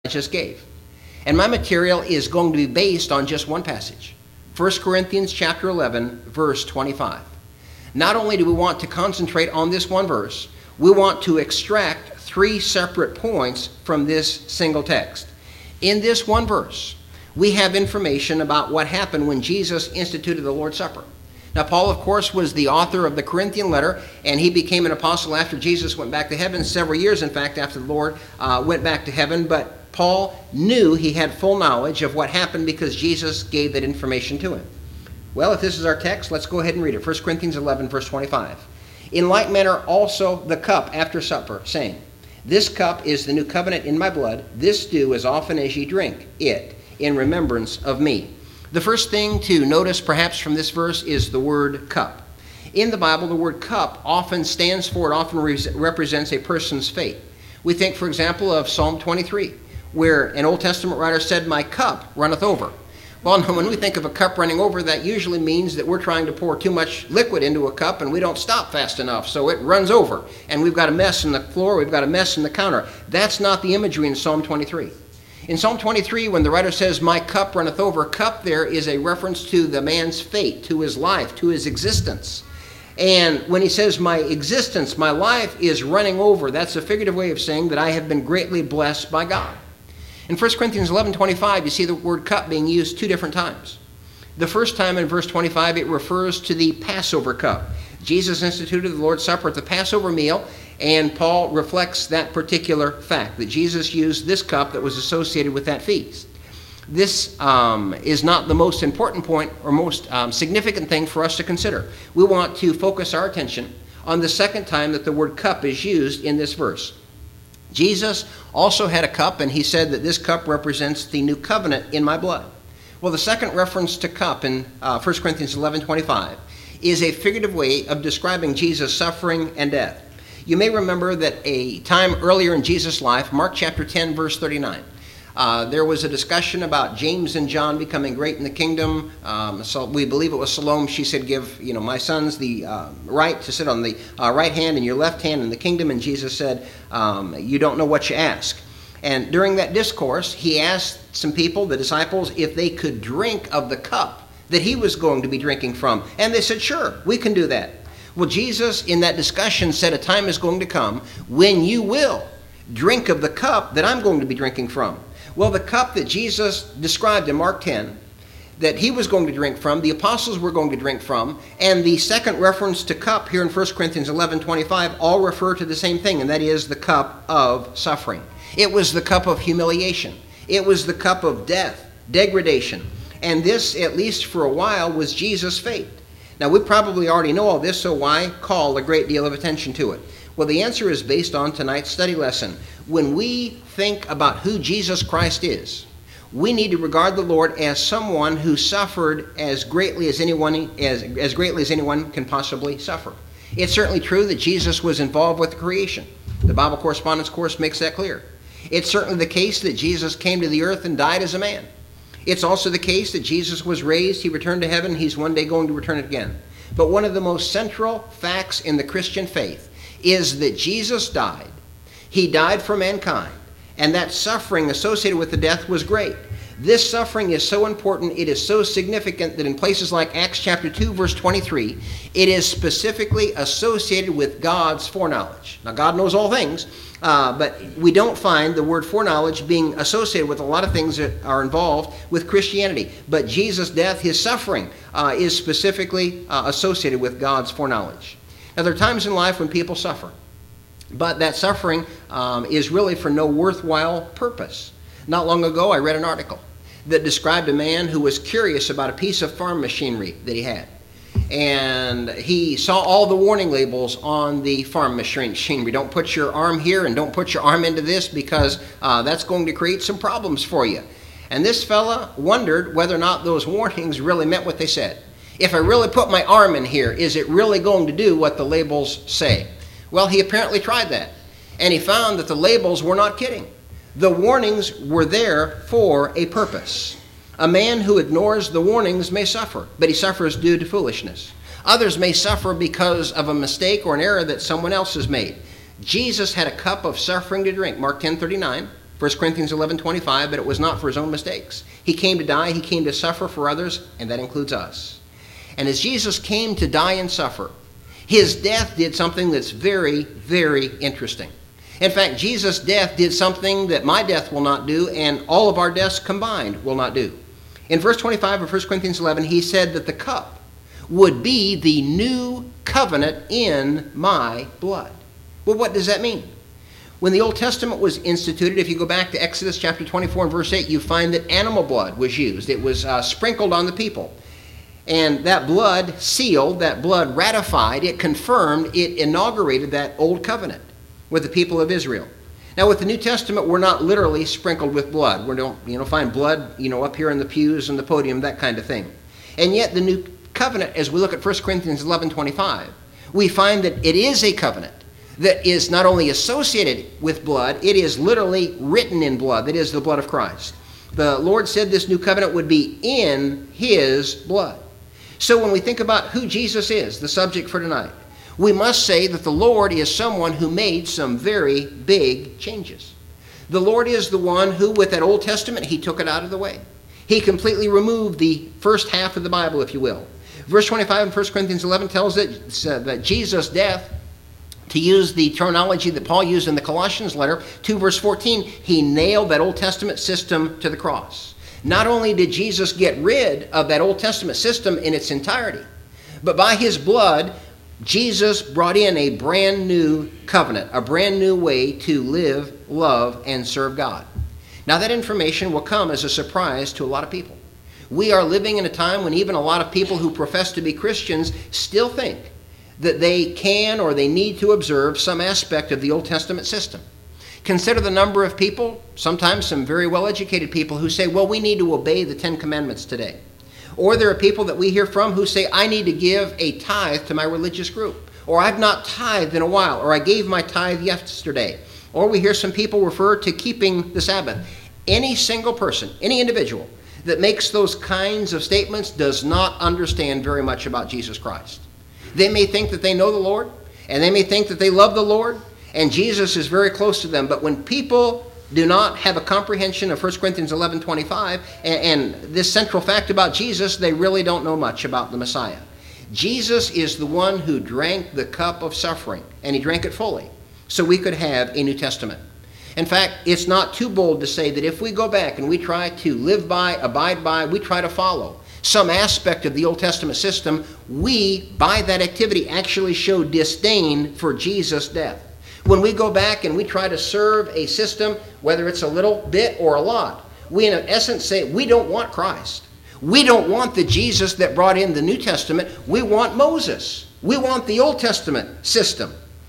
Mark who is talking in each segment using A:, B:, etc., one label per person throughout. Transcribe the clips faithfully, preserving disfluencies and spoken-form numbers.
A: just gave. And my material is going to be based on just one passage. First Corinthians chapter eleven, verse twenty-five. Not only do we want to concentrate on this one verse, we want to extract three separate points from this single text. In this one verse, we have information about what happened when Jesus instituted the Lord's Supper. Now, Paul, of course, was the author of the Corinthian letter, and he became an apostle after Jesus went back to heaven, several years, in fact, after the Lord uh, went back to heaven. But Paul knew he had full knowledge of what happened because Jesus gave that information to him. Well, if this is our text, let's go ahead and read it. First Corinthians eleven, verse twenty-five. In like manner also the cup after supper, saying, This cup is the new covenant in my blood. This do as often as ye drink it, in remembrance of me. The first thing to notice perhaps from this verse is the word cup. In the Bible, the word cup often stands for, it often re- represents a person's fate. We think, for example, of Psalm twenty-three, where an Old Testament writer said, My cup runneth over. Well, when we think of a cup running over, that usually means that we're trying to pour too much liquid into a cup and we don't stop fast enough, so it runs over. And we've got a mess in the floor, we've got a mess in the counter. That's not the imagery in Psalm twenty-three. In Psalm twenty-three, when the writer says, My cup runneth over, cup there is a reference to the man's fate, to his life, to his existence. And when he says, My existence, my life is running over, that's a figurative way of saying that I have been greatly blessed by God. In First Corinthians eleven twenty-five, you see the word cup being used two different times. The first time in verse twenty-five, it refers to the Passover cup. Jesus instituted the Lord's Supper at the Passover meal, and Paul reflects that particular fact, that Jesus used this cup that was associated with that feast. This um, is not the most important point or most um, significant thing for us to consider. We want to focus our attention on the second time that the word cup is used in this verse. Jesus also had a cup, and he said that this cup represents the new covenant in my blood. Well, the second reference to cup in uh, First Corinthians eleven twenty-five is a figurative way of describing Jesus' suffering and death. You may remember that a time earlier in Jesus' life, Mark chapter ten, verse thirty-nine, uh, there was a discussion about James and John becoming great in the kingdom. Um, so we believe it was Salome. She said, give you know my sons the uh, right to sit on the uh, right hand and your left hand in the kingdom. And Jesus said, um, you don't know what you ask. And during that discourse, he asked some people, the disciples, if they could drink of the cup that he was going to be drinking from. And they said, sure, we can do that. Well, Jesus, in that discussion, said a time is going to come when you will drink of the cup that I'm going to be drinking from. Well, the cup that Jesus described in Mark ten, that he was going to drink from, the apostles were going to drink from, and the second reference to cup here in First Corinthians eleven twenty-five all refer to the same thing, and that is the cup of suffering. It was the cup of humiliation. It was the cup of death, degradation. And this, at least for a while, was Jesus' fate. Now, we probably already know all this, so why call a great deal of attention to it? Well, the answer is based on tonight's study lesson. When we think about who Jesus Christ is, we need to regard the Lord as someone who suffered as greatly as anyone as, as greatly as anyone can possibly suffer. It's certainly true that Jesus was involved with creation. The Bible Correspondence Course makes that clear. It's certainly the case that Jesus came to the earth and died as a man. It's also the case that Jesus was raised, he returned to heaven, he's one day going to return again. But one of the most central facts in the Christian faith is that Jesus died. He died for mankind, and that suffering associated with the death was great. This suffering is so important, it is so significant that in places like Acts chapter two, verse twenty-three, it is specifically associated with God's foreknowledge. Now, God knows all things, uh, but we don't find the word foreknowledge being associated with a lot of things that are involved with Christianity. But Jesus' death, his suffering, uh, is specifically uh, associated with God's foreknowledge. Now, there are times in life when people suffer, but that suffering um, is really for no worthwhile purpose. Not long ago, I read an article that described a man who was curious about a piece of farm machinery that he had. And he saw all the warning labels on the farm machinery. Don't put your arm here and don't put your arm into this because uh, that's going to create some problems for you. And this fella wondered whether or not those warnings really meant what they said. If I really put my arm in here, is it really going to do what the labels say? Well, he apparently tried that. And he found that the labels were not kidding. The warnings were there for a purpose. A man who ignores the warnings may suffer, but he suffers due to foolishness. Others may suffer because of a mistake or an error that someone else has made. Jesus had a cup of suffering to drink, Mark ten thirty-nine. First Corinthians eleven twenty-five, but it was not for his own mistakes. He came to die, he came to suffer for others, and that includes us. And as Jesus came to die and suffer, his death did something that's very, very interesting. In fact, Jesus' death did something that my death will not do, and all of our deaths combined will not do. In verse twenty-five of First Corinthians eleven, he said that the cup would be the new covenant in my blood. Well, what does that mean? When the Old Testament was instituted, if you go back to Exodus chapter twenty-four and verse eight, you find that animal blood was used. It was uh, sprinkled on the people. And that blood sealed, that blood ratified, it confirmed, it inaugurated that old covenant with the people of Israel. Now, with the New Testament, we're not literally sprinkled with blood. We don't, you know, find blood, you know, up here in the pews and the podium, that kind of thing. And yet, the new covenant, as we look at First Corinthians eleven twenty-five, we find that it is a covenant that is not only associated with blood, it is literally written in blood. That is the blood of Christ. The Lord said this new covenant would be in his blood. So when we think about who Jesus is, the subject for tonight, we must say that the Lord is someone who made some very big changes. The Lord is the one who, with that Old Testament, he took it out of the way. He completely removed the first half of the Bible, if you will. Verse twenty-five in First Corinthians eleven tells us uh, that Jesus' death, to use the terminology that Paul used in the Colossians letter, two verse fourteen, he nailed that Old Testament system to the cross. Not only did Jesus get rid of that Old Testament system in its entirety, but by his blood, Jesus brought in a brand new covenant, a brand new way to live, love, and serve God. Now that information will come as a surprise to a lot of people. We are living in a time when even a lot of people who profess to be Christians still think that they can or they need to observe some aspect of the Old Testament system. Consider the number of people, sometimes some very well-educated people, who say, well, we need to obey the Ten Commandments today. Or there are people that we hear from who say, I need to give a tithe to my religious group. Or I've not tithed in a while. Or I gave my tithe yesterday. Or we hear some people refer to keeping the Sabbath. Any single person, any individual that makes those kinds of statements does not understand very much about Jesus Christ. They may think that they know the Lord, and they may think that they love the Lord, and Jesus is very close to them. But when people do not have a comprehension of First Corinthians eleven twenty-five and, and this central fact about Jesus, they really don't know much about the Messiah. Jesus is the one who drank the cup of suffering, and he drank it fully, so we could have a New Testament. In fact, it's not too bold to say that if we go back and we try to live by, abide by, we try to follow some aspect of the Old Testament system, we, by that activity, actually show disdain for Jesus' death. When we go back and we try to serve a system, whether it's a little bit or a lot, we in essence say we don't want Christ. We don't want the Jesus that brought in the New Testament. We want Moses. We want the Old Testament system.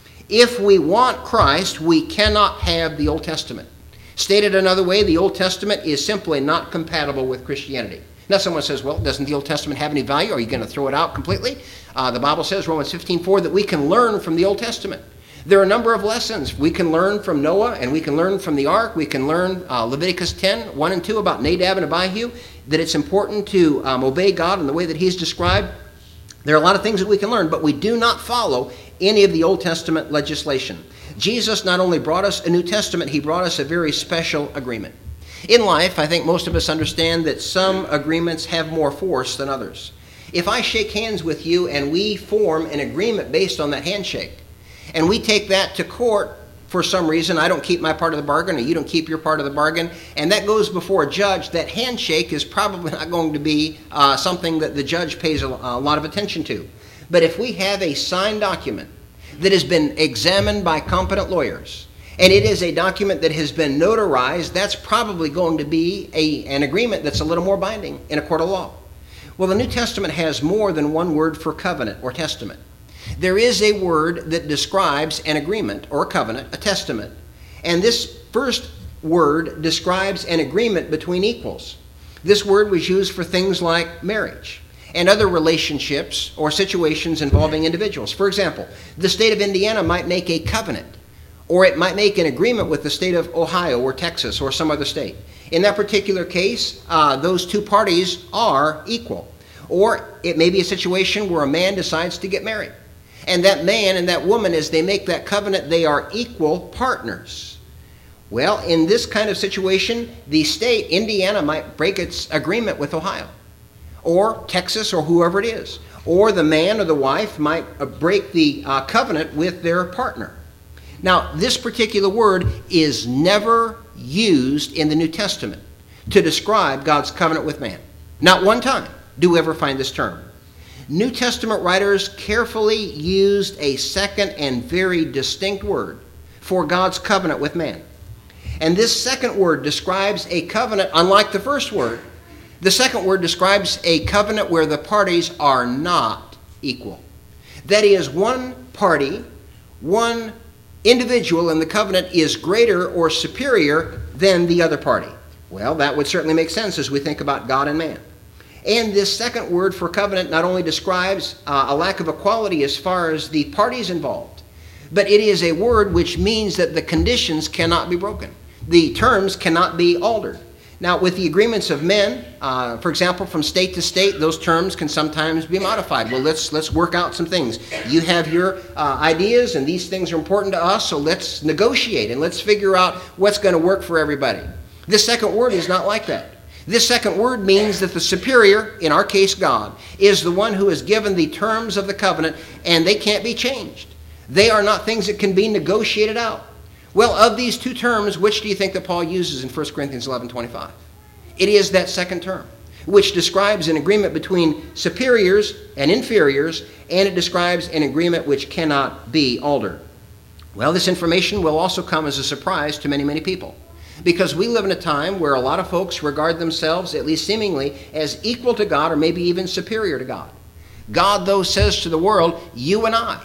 A: If we want Christ, we cannot have the Old Testament. Stated another way, the Old Testament is simply not compatible with Christianity. Now someone says, well, doesn't the Old Testament have any value? Are you going to throw it out completely? Uh, the Bible says, Romans fifteen four, that we can learn from the Old Testament. There are a number of lessons. We can learn from Noah, and we can learn from the ark. We can learn uh, Leviticus ten, one and two about Nadab and Abihu, that it's important to um, obey God in the way that he's described. There are a lot of things that we can learn, but we do not follow any of the Old Testament legislation. Jesus not only brought us a New Testament, he brought us a very special agreement. In life, I think most of us understand that some agreements have more force than others. If I shake hands with you and we form an agreement based on that handshake, and we take that to court for some reason, I don't keep my part of the bargain or you don't keep your part of the bargain, and that goes before a judge, that handshake is probably not going to be uh, something that the judge pays a, a lot of attention to. But if we have a signed document that has been examined by competent lawyers, and it is a document that has been notarized, that's probably going to be a, an agreement that's a little more binding in a court of law. Well, the New Testament has more than one word for covenant or testament. There is a word that describes an agreement or a covenant, a testament. And this first word describes an agreement between equals. This word was used for things like marriage and other relationships or situations involving individuals. For example, the state of Indiana might make a covenant, or it might make an agreement with the state of Ohio or Texas or some other state. In that particular case, uh, those two parties are equal. Or it may be a situation where a man decides to get married. And that man and that woman, as they make that covenant, they are equal partners. Well, in this kind of situation, the state, Indiana, might break its agreement with Ohio, or Texas, or whoever it is. Or the man or the wife might break the uh, covenant with their partner. Now, this particular word is never used in the New Testament to describe God's covenant with man. Not one time do we ever find this term. New Testament writers carefully used a second and very distinct word for God's covenant with man. And this second word describes a covenant unlike the first word. The second word describes a covenant where the parties are not equal. That is, one party, one individual in the covenant is greater or superior than the other party. Well, that would certainly make sense as we think about God and man. And this second word for covenant not only describes uh, a lack of equality as far as the parties involved, but it is a word which means that the conditions cannot be broken. The terms cannot be altered. Now, with the agreements of men, uh, for example, from state to state, those terms can sometimes be modified. Well, let's let's work out some things. You have your uh, ideas, and these things are important to us, so let's negotiate, and let's figure out what's going to work for everybody. This second word is not like that. This second word means that the superior, in our case God, is the one who has given the terms of the covenant, and they can't be changed. They are not things that can be negotiated out. Well, of these two terms, which do you think that Paul uses in First Corinthians eleven twenty-five? It is that second term, which describes an agreement between superiors and inferiors, and it describes an agreement which cannot be altered. Well, this information will also come as a surprise to many, many people, because we live in a time where a lot of folks regard themselves, at least seemingly, as equal to God or maybe even superior to God. God, though, says to the world, you and I,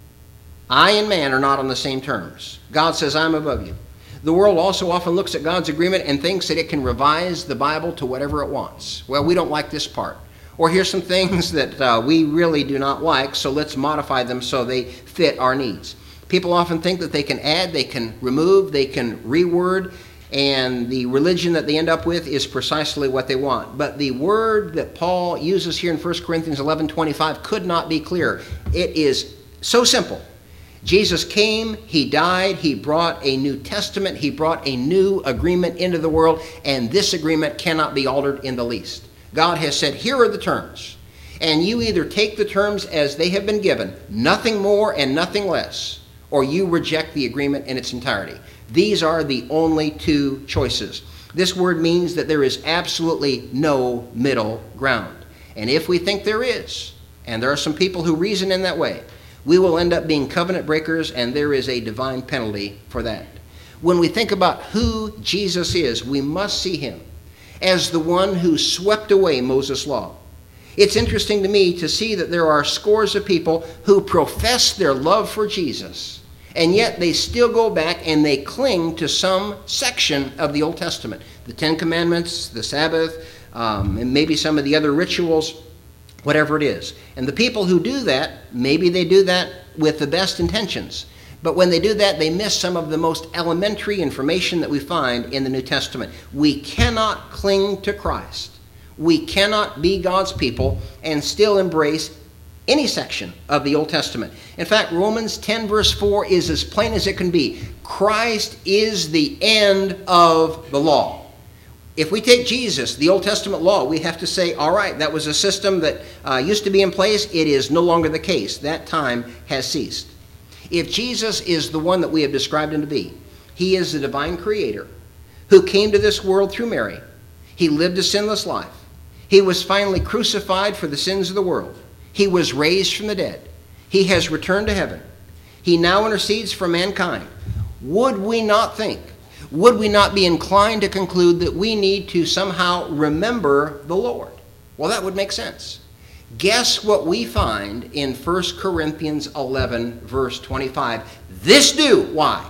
A: I and man are not on the same terms. God says, I'm above you. The world also often looks at God's agreement and thinks that it can revise the Bible to whatever it wants. Well, we don't like this part. Or here's some things that uh, we really do not like, so let's modify them so they fit our needs. People often think that they can add, they can remove, they can reword, and the religion that they end up with is precisely what they want. But the word that Paul uses here in First Corinthians eleven twenty-five could not be clearer. It is so simple. Jesus came, he died, he brought a New Testament, he brought a new agreement into the world, and this agreement cannot be altered in the least. God has said, here are the terms, and you either take the terms as they have been given, nothing more and nothing less, or you reject the agreement in its entirety. These are the only two choices. This word means that there is absolutely no middle ground. And if we think there is, and there are some people who reason in that way, we will end up being covenant breakers, and there is a divine penalty for that. When we think about who Jesus is, we must see him as the one who swept away Moses' law. It's interesting to me to see that there are scores of people who profess their love for Jesus, and yet they still go back and they cling to some section of the Old Testament. The Ten Commandments, the Sabbath, um, and maybe some of the other rituals, whatever it is. And the people who do that, maybe they do that with the best intentions. But when they do that, they miss some of the most elementary information that we find in the New Testament. We cannot cling to Christ. We cannot be God's people and still embrace any section of the Old Testament. In fact, Romans ten verse four is as plain as it can be. Christ is the end of the law. If we take Jesus, the Old Testament law, we have to say, all right, that was a system that uh, used to be in place. It is no longer the case. That time has ceased. If Jesus is the one that we have described him to be, he is the divine creator who came to this world through Mary. He lived a sinless life. He was finally crucified for the sins of the world. He was raised from the dead. He has returned to heaven. He now intercedes for mankind. Would we not think, would we not be inclined to conclude that we need to somehow remember the Lord? Well, that would make sense. Guess what we find in First Corinthians eleven, verse twenty-five. This do, why?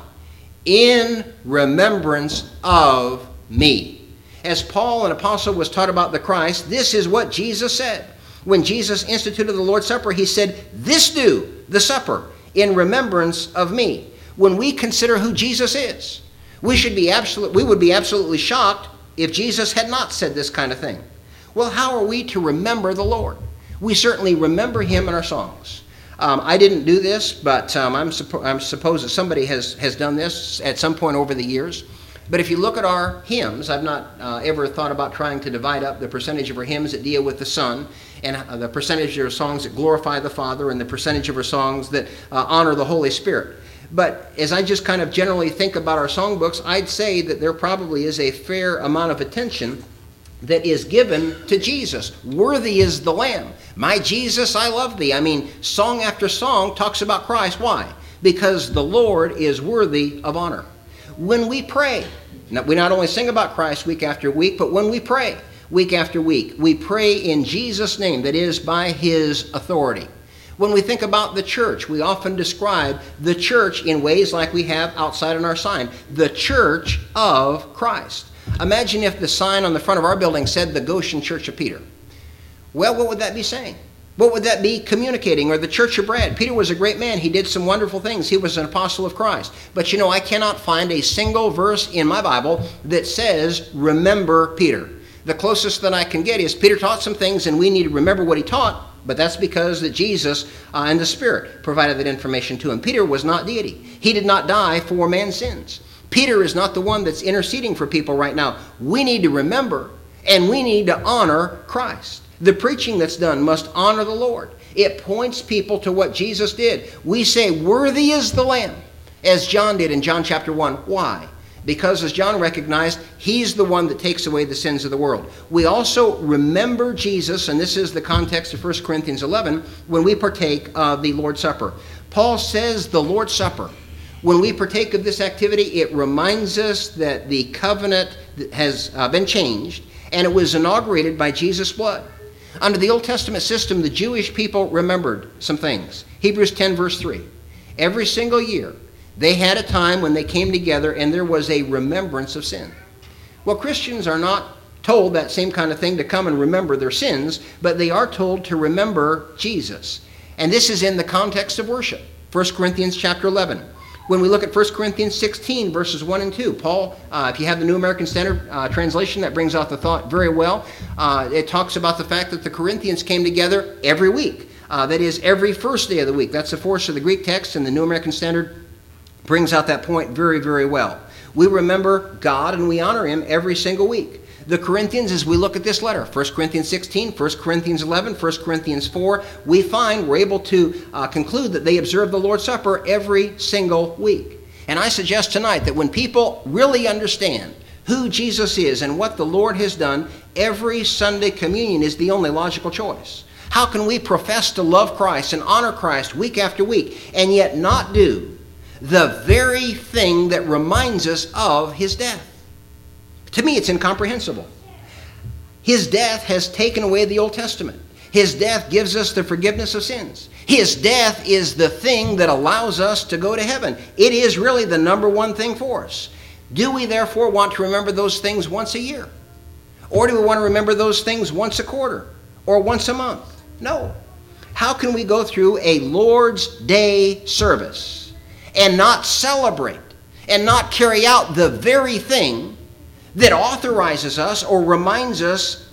A: In remembrance of me. As Paul, an apostle, was taught about the Christ, this is what Jesus said. When Jesus instituted the Lord's Supper, he said, this do, the supper, in remembrance of me. When we consider who Jesus is, we should be absolute, we would be absolutely shocked if Jesus had not said this kind of thing. Well, how are we to remember the Lord? We certainly remember him in our songs. Um, I didn't do this, but um, I'm, suppo- I'm suppose that somebody has, has done this at some point over the years. But if you look at our hymns, I've not uh, ever thought about trying to divide up the percentage of our hymns that deal with the Son, and uh, the percentage of our songs that glorify the Father, and the percentage of our songs that uh, honor the Holy Spirit. But as I just kind of generally think about our songbooks, I'd say that there probably is a fair amount of attention that is given to Jesus. Worthy is the Lamb. My Jesus, I love thee. I mean, song after song talks about Christ. Why? Because the Lord is worthy of honor. When we pray, now, we not only sing about Christ week after week, but when we pray week after week, we pray in Jesus' name, that is, by his authority. When we think about the church, we often describe the church in ways like we have outside on our sign, the Church of Christ. Imagine if the sign on the front of our building said the Goshen Church of Peter. Well, what would that be saying? What would that be communicating? Or the Church of Brad. Peter was a great man. He did some wonderful things. He was an apostle of Christ. But you know, I cannot find a single verse in my Bible that says, remember Peter. The closest that I can get is Peter taught some things and we need to remember what he taught. But that's because that Jesus uh, and the Spirit provided that information to him. Peter was not deity. He did not die for man's sins. Peter is not the one that's interceding for people right now. We need to remember and we need to honor Christ. The preaching that's done must honor the Lord. It points people to what Jesus did. We say, worthy is the Lamb, as John did in John chapter one. Why? Because as John recognized, he's the one that takes away the sins of the world. We also remember Jesus, and this is the context of First Corinthians eleven, when we partake of the Lord's Supper. Paul says the Lord's Supper. When we partake of this activity, it reminds us that the covenant has uh, been changed, and it was inaugurated by Jesus' blood. Under the Old Testament system, the Jewish people remembered some things. Hebrews ten, verse three. Every single year, they had a time when they came together and there was a remembrance of sin. Well, Christians are not told that same kind of thing to come and remember their sins, but they are told to remember Jesus. And this is in the context of worship. First Corinthians chapter eleven. When we look at First Corinthians sixteen, verses one and two, Paul, uh, if you have the New American Standard uh, translation, that brings out the thought very well. Uh, it talks about the fact that the Corinthians came together every week. Uh, that is, every first day of the week. That's the force of the Greek text, and the New American Standard brings out that point very, very well. We remember God and we honor him every single week. The Corinthians, as we look at this letter, First Corinthians sixteen, First Corinthians eleven, First Corinthians four, we find we're able to uh, conclude that they observe the Lord's Supper every single week. And I suggest tonight that when people really understand who Jesus is and what the Lord has done, every Sunday communion is the only logical choice. How can we profess to love Christ and honor Christ week after week and yet not do the very thing that reminds us of his death? To me, it's incomprehensible. His death has taken away the Old Testament. His death gives us the forgiveness of sins. His death is the thing that allows us to go to heaven. It is really the number one thing for us. Do we therefore want to remember those things once a year? Or do we want to remember those things once a quarter or once a month? No. How can we go through a Lord's Day service and not celebrate and not carry out the very thing that authorizes us or reminds us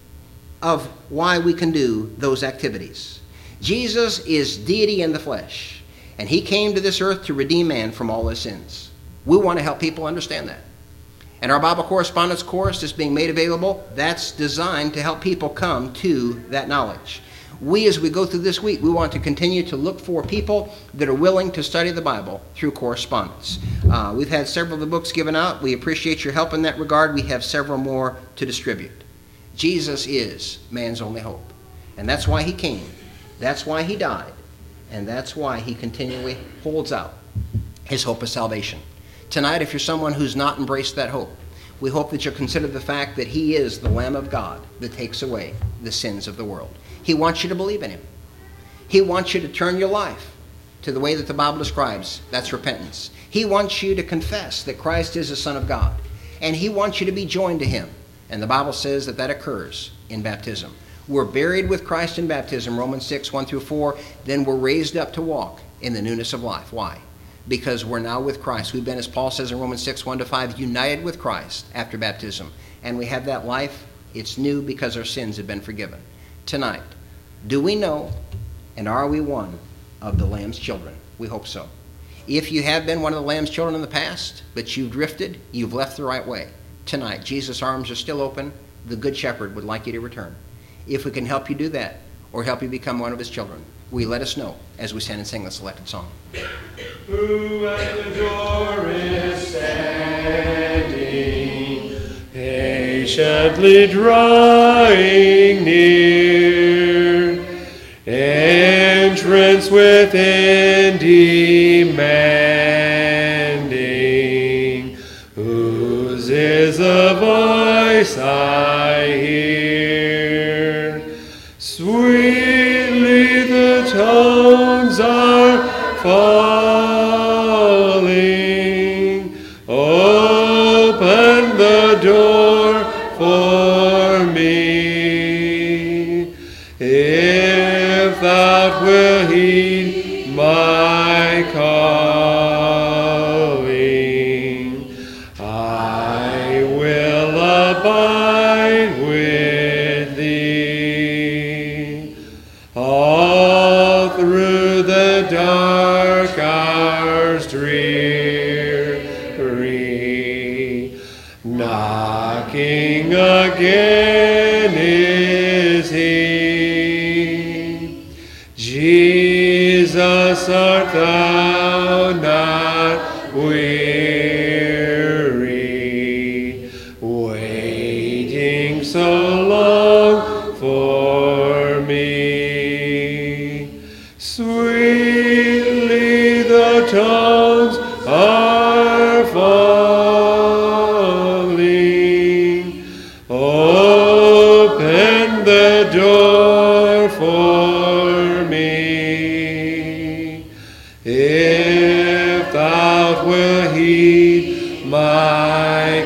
A: of why we can do those activities? Jesus is deity in the flesh, and he came to this earth to redeem man from all his sins. We want to help people understand that. And our Bible correspondence course is being made available. That's designed to help people come to that knowledge. We, as we go through this week, we want to continue to look for people that are willing to study the Bible through correspondence. Uh, we've had several of the books given out. We appreciate your help in that regard. We have several more to distribute. Jesus is man's only hope. And that's why he came. That's why he died. And that's why he continually holds out his hope of salvation. Tonight, if you're someone who's not embraced that hope, we hope that you'll consider the fact that he is the Lamb of God that takes away the sins of the world. He wants you to believe in him. He wants you to turn your life to the way that the Bible describes. That's repentance. He wants you to confess that Christ is the Son of God. And he wants you to be joined to him. And the Bible says that that occurs in baptism. We're buried with Christ in baptism, Romans six, one through four. Then we're raised up to walk in the newness of life. Why? Because we're now with Christ. We've been, as Paul says in Romans six, one to five, united with Christ after baptism. And we have that life. It's new because our sins have been forgiven. Tonight, do we know and are we one of the Lamb's children? We hope so. If you have been one of the Lamb's children in the past, but you've drifted, you've left the right way, tonight, Jesus' arms are still open. The Good Shepherd would like you to return. If we can help you do that, or help you become one of his children, will you let us know as we stand and sing the selected song?
B: Who at the door is standing, patiently drawing near, entrance within demanding, whose is the voice I hear. Sweetly the tones are falling, open the door for me. If thou wilt heed my calling, I will abide with thee. All through the dark hours dreary, knocking again is he. Jesus, art thou not weary, waiting so long for me? Sweetly the tones are falling, open the door for me. If thou wilt heed my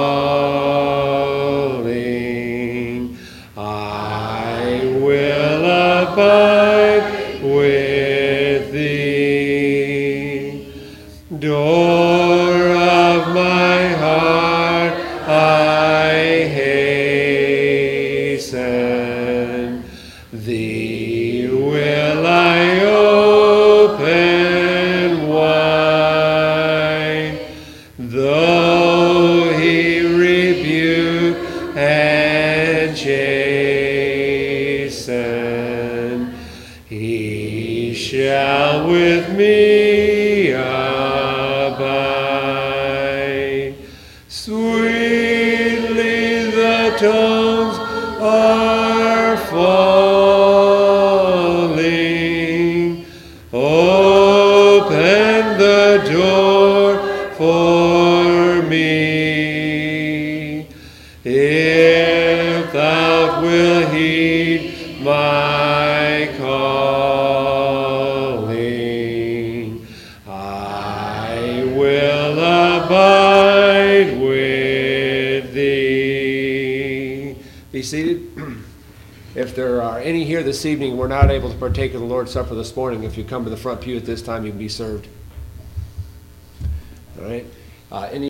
B: calling, I will abide with thee. Door of my heart, I hasten, thee will I open wide. Though he rebuke and chasten, he shall with me abide. Sweetly the tones are falling, open the door for me. If thou wilt heed my calling, I will abide with thee. Be seated. If there are any here this evening, we're not able to partake of the Lord's Supper this morning. If you come to the front pew at this time, you can be served. All right. Uh, any